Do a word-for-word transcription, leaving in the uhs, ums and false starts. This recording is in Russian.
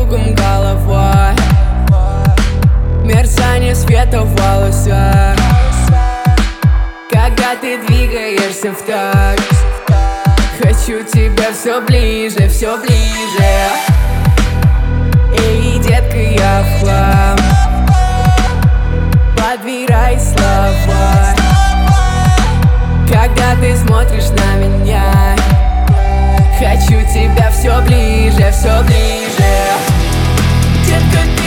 кругом голова, мерцание света в волосах, когда ты двигаешься в такт. Хочу тебя все ближе, все ближе. Эй, детка, я в хлам, подбирай слова, когда ты смотришь на меня. Хочу тебя все ближе, все ближе. Детка, ты